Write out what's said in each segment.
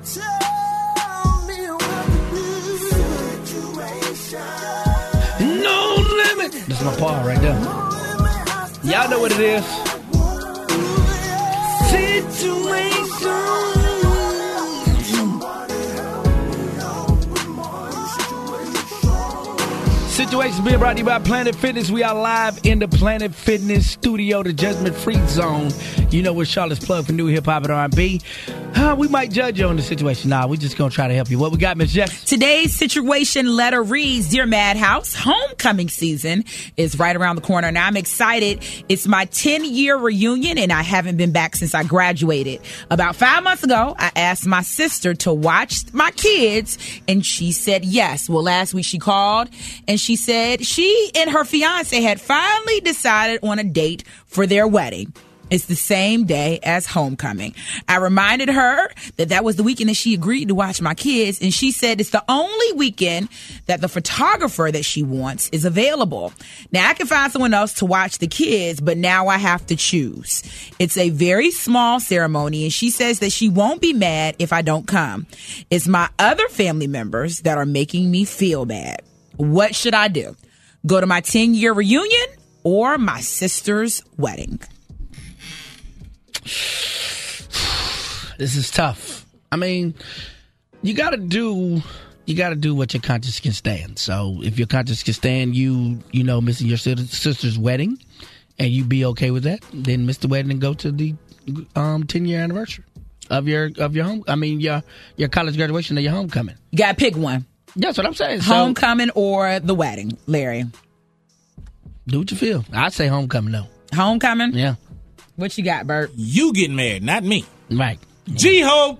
No limit. That's my part right there. Y'all know what it is. Situations being brought to you by Planet Fitness. We are live in the Planet Fitness studio, the Judgment Free Zone. You know, we're Charlotte's plug for new hip hop and R&B. We might judge you on the situation. Nah, we're just going to try to help you. What we got, Miss Jess? Today's situation letter reads, Dear Madhouse, homecoming season is right around the corner. Now, I'm excited. It's my 10-year reunion, and I haven't been back since I graduated. About 5 months ago, I asked my sister to watch my kids, and she said yes. Well, last week she called, and she said she and her fiance had finally decided on a date for their wedding. It's the same day as homecoming. I reminded her that was the weekend that she agreed to watch my kids, and she said it's the only weekend that the photographer that she wants is available. Now, I can find someone else to watch the kids, but now I have to choose. It's a very small ceremony, and she says that she won't be mad if I don't come. It's my other family members that are making me feel bad. What should I do? Go to my 10-year reunion or my sister's wedding? This is tough. I mean, you gotta do what your conscience can stand. So if your conscience can stand you know, missing your sister's wedding, and you be okay with that, then miss the wedding and go to the 10-year anniversary of your home. I mean, your college graduation or your homecoming. You gotta pick one. That's what I'm saying. Homecoming or the wedding, Larry? Do what you feel. I'd say homecoming, though. Homecoming? Yeah. What you got, Bert? You getting married, not me. Right. G-Hope.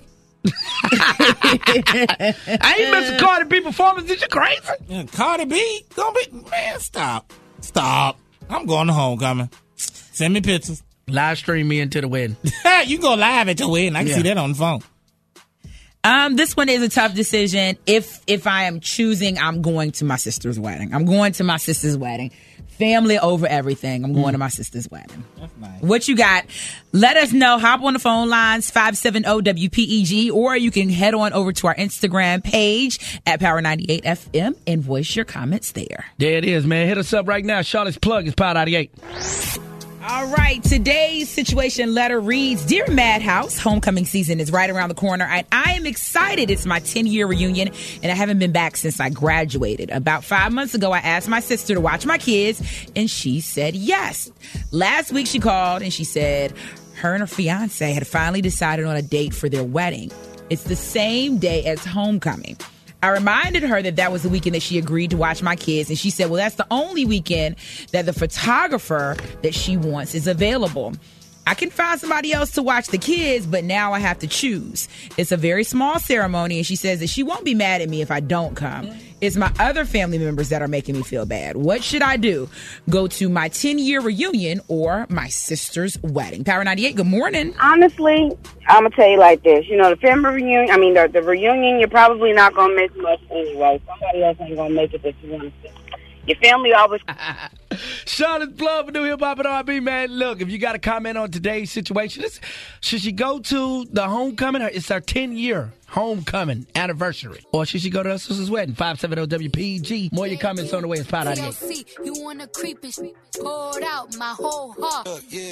I ain't missing Cardi B performance. Is you crazy? Yeah, Cardi B gonna be, man, stop. I'm going to homecoming. Send me pictures. Live stream me into the wedding. You go live at your wedding. I can see that on the phone. This one is a tough decision. If I am choosing, I'm going to my sister's wedding. I'm going to my sister's wedding. Family over everything. I'm going to my sister's wedding. That's nice. What you got? Let us know. Hop on the phone lines, 570-WPEG, or you can head on over to our Instagram page at Power 98 FM and voice your comments there. There it is, man. Hit us up right now. Charlotte's plug is Power 98. All right, today's situation letter reads, Dear Madhouse, homecoming season is right around the corner, and I am excited. It's my 10-year reunion, and I haven't been back since I graduated. About 5 months ago, I asked my sister to watch my kids, and she said yes. Last week, she called, and she said her and her fiance had finally decided on a date for their wedding. It's the same day as homecoming. I reminded her that was the weekend that she agreed to watch my kids, and she said, well, that's the only weekend that the photographer that she wants is available. I can find somebody else to watch the kids, but now I have to choose. It's a very small ceremony, and she says that she won't be mad at me if I don't come. It's my other family members that are making me feel bad. What should I do? Go to my 10-year reunion or my sister's wedding? Power 98, good morning. Honestly, I'm going to tell you like this. You know, the family reunion, the reunion, you're probably not going to miss much anyway. Somebody else ain't going to make it that you want to see. Your family always... Charlotte's plug for new hip hop and R&B, man. Look, if you got a comment on today's situation, should she go to the homecoming? It's our 10-year homecoming anniversary. Or should she go to her sister's wedding? 570-WPEG. More of your comments on the way. It's Power 98. You wanna creep and poured out my whole heart.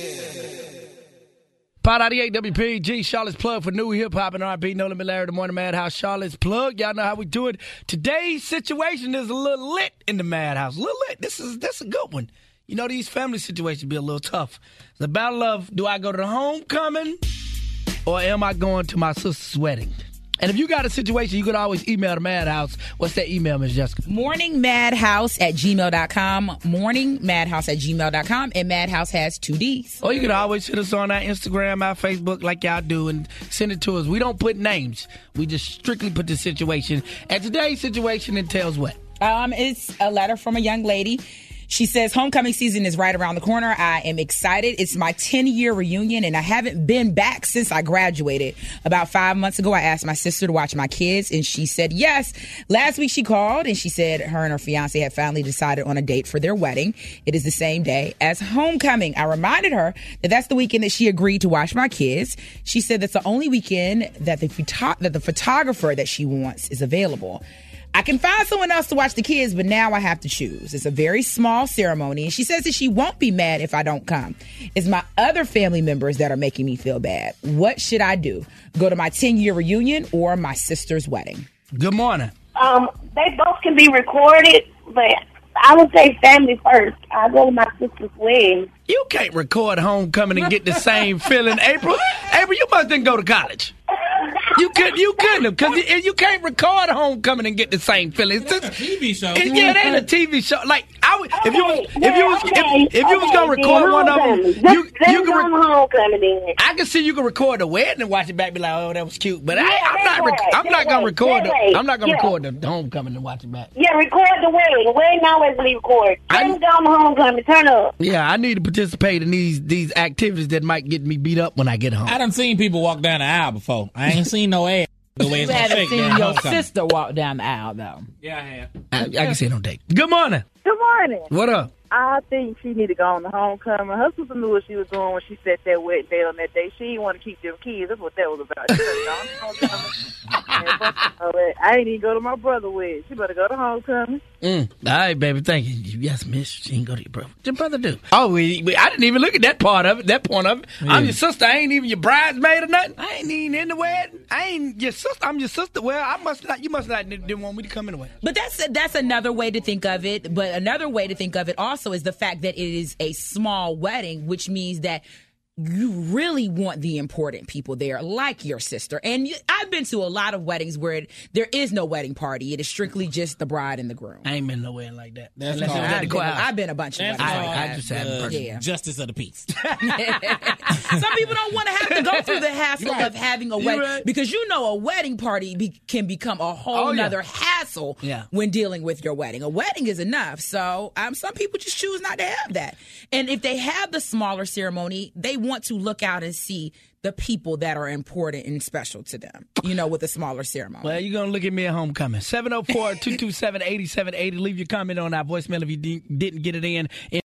Power 98 WPEG, Charlotte's plug for new hip hop and R&B. No Limit Larry, the Morning Madhouse. Charlotte's plug. Y'all know how we do it. Today's situation is a little lit in the Madhouse. A little lit. This is a good one. You know, these family situations be a little tough. The battle of, do I go to the homecoming or am I going to my sister's wedding? And if you got a situation, you could always email the Madhouse. What's that email, Ms. Jessica? morningmadhouse@gmail.com. morningmadhouse@gmail.com. And Madhouse has 2 Ds. Or you can always hit us on our Instagram, our Facebook, like y'all do, and send it to us. We don't put names. We just strictly put the situation. And today's situation entails what? It's a letter from a young lady. She says homecoming season is right around the corner. I am excited. It's my 10-year reunion, and I haven't been back since I graduated. About 5 months ago, I asked my sister to watch my kids, and she said yes. Last week, she called, and she said her and her fiance had finally decided on a date for their wedding. It is the same day as homecoming. I reminded her that that's the weekend that she agreed to watch my kids. She said that's the only weekend that the photographer that she wants is available. I can find someone else to watch the kids, but now I have to choose. It's a very small ceremony, and she says that she won't be mad if I don't come. It's my other family members that are making me feel bad. What should I do? Go to my 10-year reunion or my sister's wedding? Good morning. They both can be recorded, but I would say family first. I go to my sister's wedding. You can't record homecoming and get the same feeling, April. April, you must didn't go to college. You couldn't have, because you can't record homecoming and get the same feeling. It's a TV show. Yeah, it ain't a TV show. Like if you was gonna record one of them, you can homecoming. I can see you can record the wedding and watch it back and be like, oh, that was cute. But I'm not gonna record the homecoming and watch it back. Yeah, record the wedding. The wedding always be recorded. Turn down the homecoming. Turn up. Yeah, I need to participate in these activities that might get me beat up when I get home. I done seen people walk down the aisle before. I ain't seen no ass. The way You it's haven't shake seen during your homecoming. sister walk down the aisle, though. Yeah, I have. I can see it on tape. Good morning. Good morning. What up? I think she need to go on the homecoming. Her sister knew what she was doing when she set that wedding date on that day. She didn't want to keep them kids. That's what that was about. She better go on the homecoming. I ain't even go to my brother's wedding. She better go to homecoming. All right, baby. Thank you. Yes, miss. She ain't go to your brother. What your brother do? Oh, I didn't even look at that part of it. That point of it. Yeah. I'm your sister. I ain't even your bridesmaid or nothing. I ain't even in the wedding. I ain't your sister. I'm your sister. Well, I must not. You must not didn't want me to come in the wedding. But that's another way to think of it. But another way to think of it also is the fact that it is a small wedding, which means that you really want the important people there, like your sister. And I've been to a lot of weddings where there is no wedding party. It is strictly just the bride and the groom. I ain't been nowhere like that. That's I've been a bunch of weddings. I just had justice of the peace. Some people don't want to have to go through the hassle of having a wedding because a wedding party can become a whole nother hassle when dealing with your wedding. A wedding is enough. So some people just choose not to have that. And if they have the smaller ceremony, they want to look out and see the people that are important and special to them, with a smaller ceremony. Well, you're going to look at me at homecoming. 704-227-8780. Leave your comment on our voicemail if you didn't get it in